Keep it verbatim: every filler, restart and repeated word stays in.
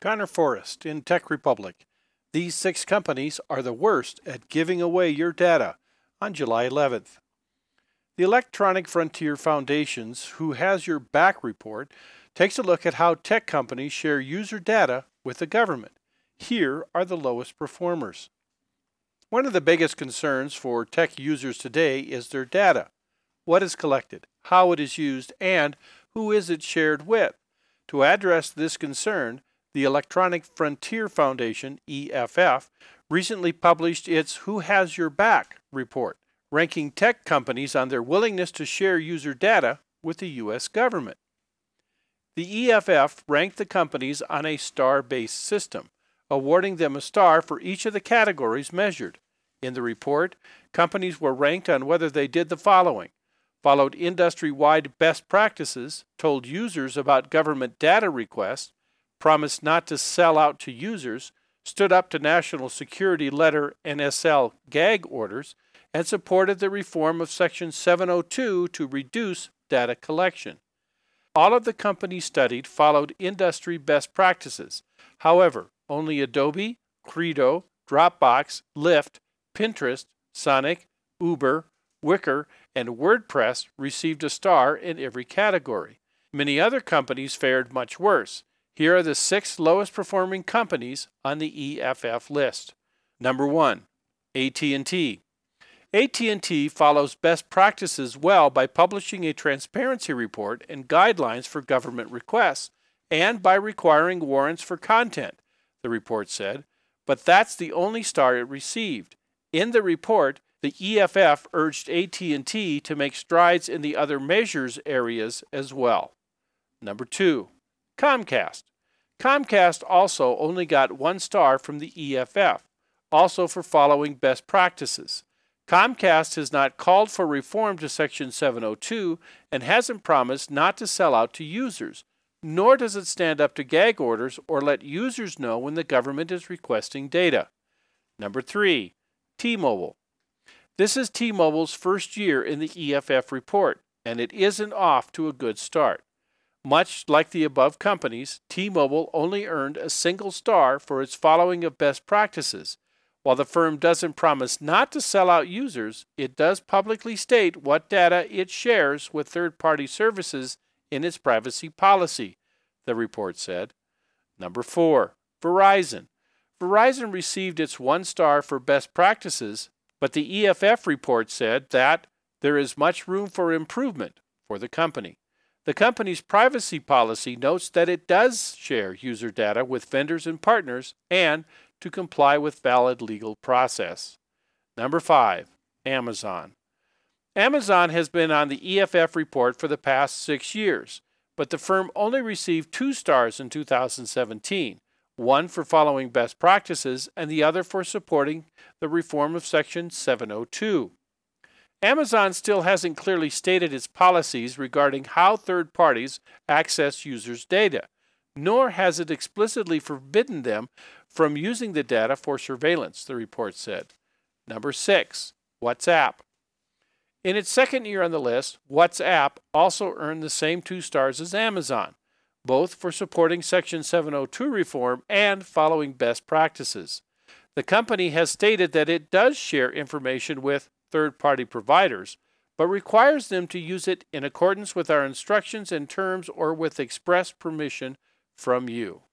Connor Forrest in Tech Republic. These six companies are the worst at giving away your data on July eleventh. The Electronic Frontier Foundation's Who Has Your Back report takes a look at how tech companies share user data with the government. Here are the lowest performers. One of the biggest concerns for tech users today is their data. What is collected, how it is used, and who is it shared with? To address this concern, the Electronic Frontier Foundation, E F F, recently published its Who Has Your Back report, ranking tech companies on their willingness to share user data with the U S government. The E F F ranked the companies on a star-based system, awarding them a star for each of the categories measured. In the report, companies were ranked on whether they did the following: followed industry-wide best practices, told users about government data requests, promised not to sell out to users, stood up to national security letter N S L gag orders, and supported the reform of Section seven oh two to reduce data collection. All of the companies studied followed industry best practices. However, only Adobe, Credo, Dropbox, Lyft, Pinterest, Sonic, Uber, Wickr, and WordPress received a star in every category. Many other companies fared much worse. Here are the six lowest performing companies on the E F F list. Number one, A T and T. A T and T follows best practices well by publishing a transparency report and guidelines for government requests, and by requiring warrants for content, the report said, but that's the only star it received. In the report, the E F F urged A T and T to make strides in the other measures areas as well. Number two, Comcast. Comcast also only got one star from the E F F, also for following best practices. Comcast has not called for reform to Section seven oh two and hasn't promised not to sell out to users, nor does it stand up to gag orders or let users know when the government is requesting data. Number three, T-Mobile. This is T-Mobile's first year in the E F F report, and it isn't off to a good start. Much like the above companies, T-Mobile only earned a single star for its following of best practices. While the firm doesn't promise not to sell out users, it does publicly state what data it shares with third-party services in its privacy policy, the report said. Number four, Verizon. Verizon received its one star for best practices, but the E F F report said that there is much room for improvement for the company. The company's privacy policy notes that it does share user data with vendors and partners and to comply with valid legal process. Number five, Amazon. Amazon has been on the E F F report for the past six years, but the firm only received two stars in two thousand seventeen, one for following best practices and the other for supporting the reform of Section seven oh two. Amazon still hasn't clearly stated its policies regarding how third parties access users' data, nor has it explicitly forbidden them from using the data for surveillance, the report said. Number six, WhatsApp. In its second year on the list, WhatsApp also earned the same two stars as Amazon, both for supporting Section seven oh two reform and following best practices. The company has stated that it does share information with third-party providers, but requires them to use it in accordance with our instructions and terms or with express permission from you.